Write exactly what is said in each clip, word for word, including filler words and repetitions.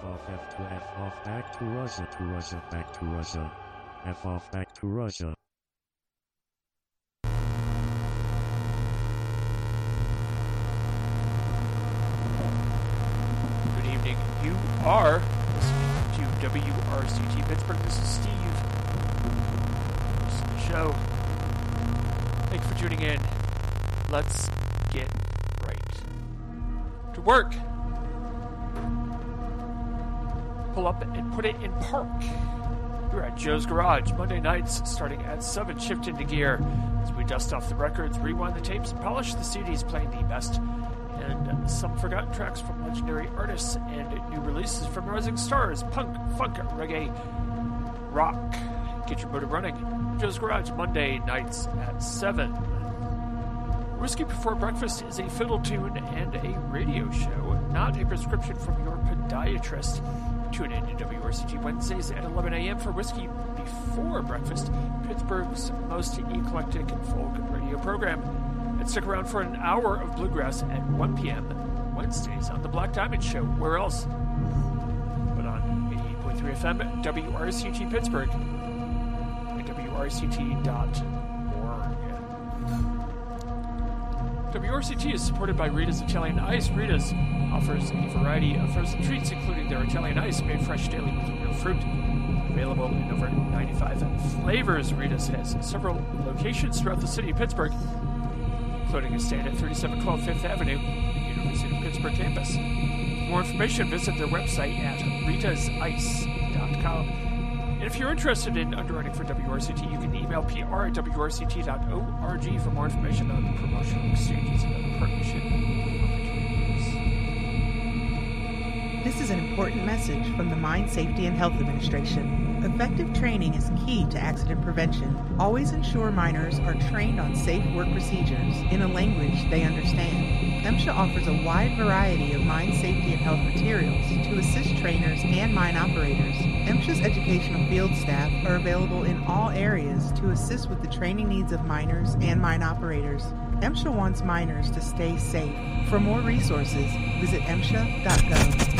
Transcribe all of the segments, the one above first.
F off F to F off back to Russia to Russia back to Russia. F off back to Russia. Good evening. You are listening to W R C T Pittsburgh. This is Steve. Host of the show. Thank you for tuning in. Let's get right to work. Pull up and put it in park. We're at Joe's Garage, Monday nights, starting at seven. Shift into gear as we dust off the records, rewind the tapes, and polish the C Ds, playing the best and some forgotten tracks from legendary artists and new releases from rising stars, punk, funk, reggae, rock. Get your motor running. Joe's Garage, Monday nights at seven. Whiskey Before Breakfast is a fiddle tune and a radio show, not a prescription from your podiatrist. Tune in to W R C T Wednesdays at eleven a.m. for Whiskey Before Breakfast, Pittsburgh's most eclectic folk radio program. And stick around for an hour of bluegrass at one p.m. Wednesdays on The Black Diamond Show. Where else? But on eighty-eight point three F M, W R C T Pittsburgh, and W R C T dot org. W R C T is supported by Rita's Italian Ice. Rita's offers a variety of frozen treats, including their Italian Ice, made fresh daily with real fruit. Available in over ninety-five flavors. Rita's has several locations throughout the city of Pittsburgh, including a stand at thirty-seven twelve Fifth Avenue, the University of Pittsburgh campus. For more information, visit their website at ritas ice dot com. And if you're interested in underwriting for W R C T, you can email P R at W R C T dot org for more information on the promotional exchanges and other partnership opportunities. This is an important message from the Mine Safety and Health Administration. Effective training is key to accident prevention. Always ensure miners are trained on safe work procedures in a language they understand. MSHA offers a wide variety of mine safety and health materials to assist trainers and mine operators. MSHA's educational field staff are available in all areas to assist with the training needs of miners and mine operators. MSHA wants miners to stay safe. For more resources, visit M S H A dot gov.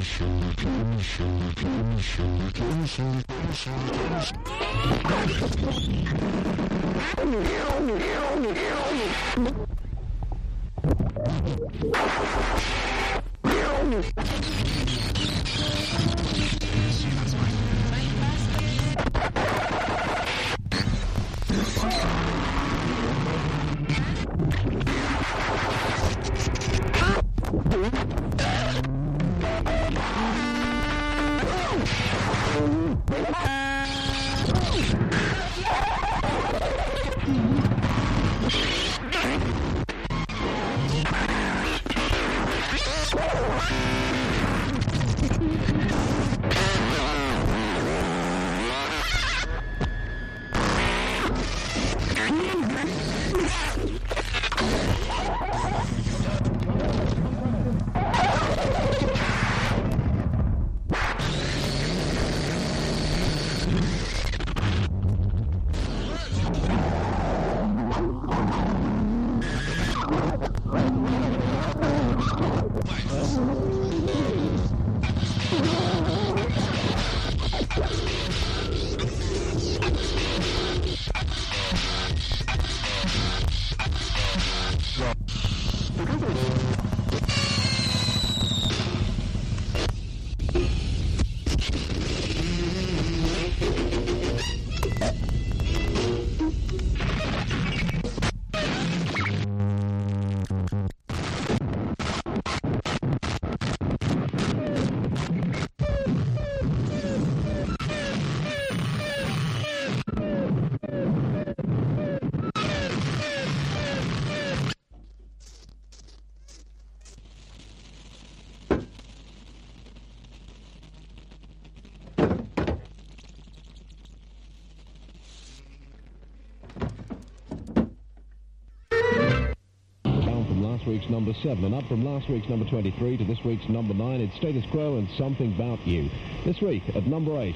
Week's number seven, and up from last week's number twenty-three to this week's number nine. It's Status Quo and Something About You. This week at number eight.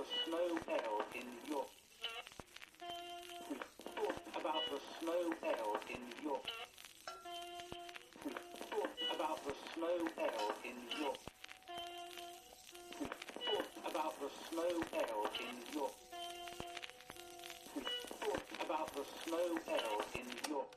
snow ale in York. We thought about the snow ale in York. We thought about the snow ale in York. We thought about the snow ale in York. We thought about the snow ale in York.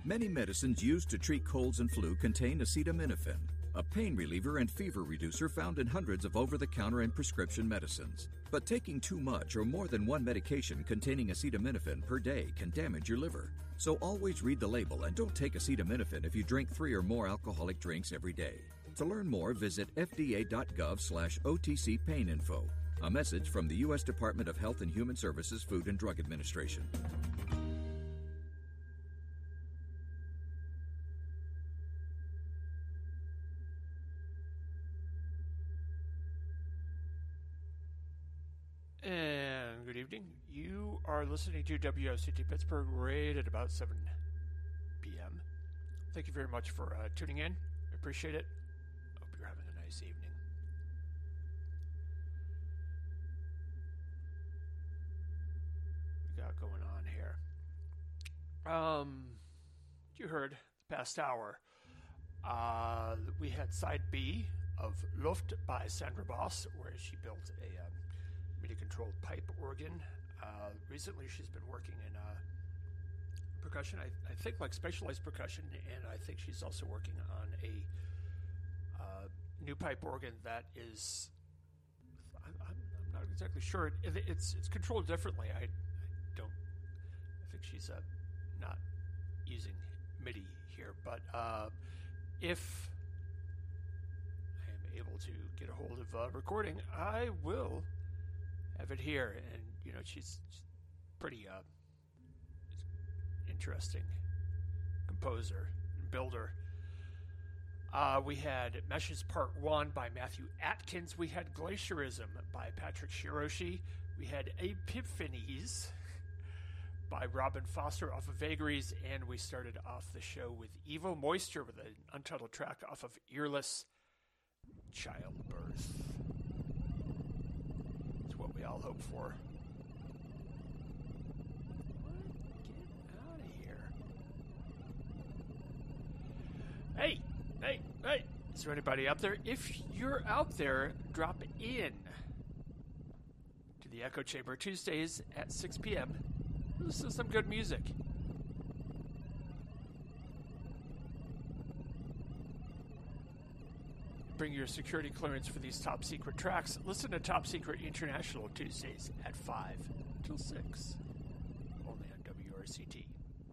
Many medicines used to treat colds and flu contain acetaminophen, a pain reliever and fever reducer found in hundreds of over-the-counter and prescription medicines. But taking too much or more than one medication containing acetaminophen per day can damage your liver. So always read the label and don't take acetaminophen if you drink three or more alcoholic drinks every day. To learn more, visit f d a dot gov slash O T C pain info. A message from the U S Department of Health and Human Services Food and Drug Administration. And good evening. You are listening to W O C T Pittsburgh right at about seven p.m. Thank you very much for uh, tuning in. I appreciate it. Hope you're having a nice evening. We got going on here. Um, you heard the past hour. Uh, we had side B of Luft by Sandra Boss, where she built a um, MIDI-controlled pipe organ. Uh, recently, she's been working in uh, percussion, I, I think like specialized percussion, and I think she's also working on a uh, new pipe organ that is, I'm, I'm, I'm not exactly sure. It, it's it's controlled differently. I, I don't, I think she's uh, not using MIDI here, but uh, if I am able to get a hold of uh, recording, I will have it here. And you know, she's, she's pretty uh, interesting composer and builder. Uh, we had Meshes Part one by Matthew Atkins. We had Glaciarism by Patrick Shiroshi. We had Epiphanies by Robin Foster off of Vagaries. And we started off the show with Evo Moisture with an untitled track off of Earless Childbirth. It's what we all hope for. Get out of here. Hey, hey, hey. Is there anybody out there? If you're out there, drop in to the Echo Chamber Tuesdays at six p.m. Listen to some good music. Bring your security clearance for these top secret tracks. Listen to Top Secret International Tuesdays at five till six. Only on W R C T.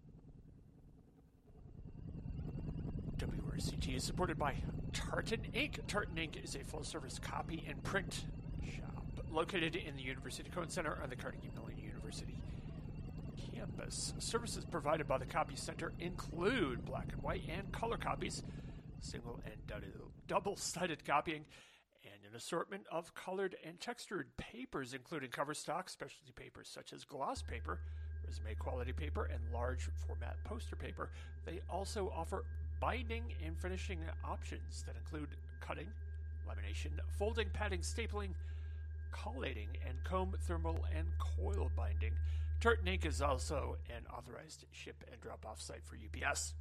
W R C T is supported by Tartan Incorporated. Tartan Incorporated is a full-service copy and print shop located in the University Cone Center on the Carnegie Mellon University campus. Services provided by the Copy Center include black and white and color copies, single and double-sided copying, and an assortment of colored and textured papers, including cover stock, specialty papers such as gloss paper, resume quality paper, and large format poster paper. They also offer binding and finishing options that include cutting, lamination, folding, padding, stapling, collating, and comb, thermal, and coil binding. Tartan Incorporated is also an authorized ship and drop-off site for U P S.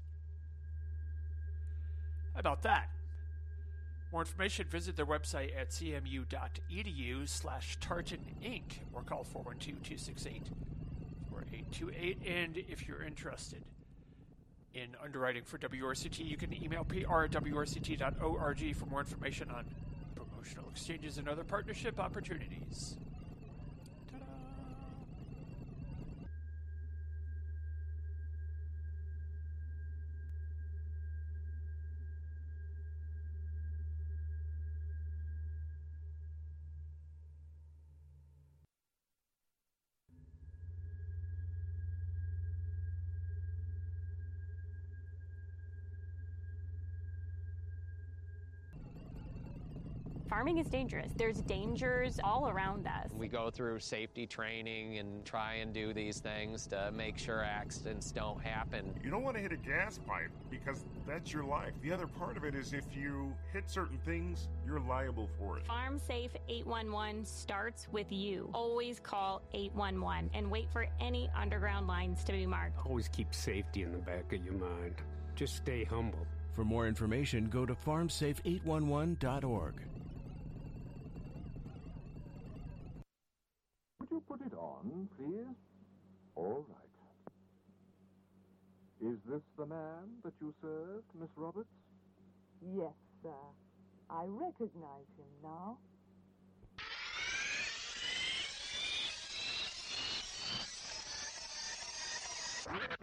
How about that? More information, visit their website at cmu.edu slash Tartan Inc or call four one two, two six eight, four eight two eight. And if you're interested in underwriting for W R C T, you can email P R at W R C T dot org for more information on promotional exchanges and other partnership opportunities. Ta-da! Farming is dangerous. There's dangers all around us. We go through safety training and try and do these things to make sure accidents don't happen. You don't want to hit a gas pipe because that's your life. The other part of it is if you hit certain things, you're liable for it. Farm Safe eight one one starts with you. Always call eight one one and wait for any underground lines to be marked. Always keep safety in the back of your mind. Just stay humble. For more information, go to farm safe eight one one dot org. Would you put it on, please? All right. Is this the man that you served, Miss Roberts? Yes, sir. I recognize him now. Thank you.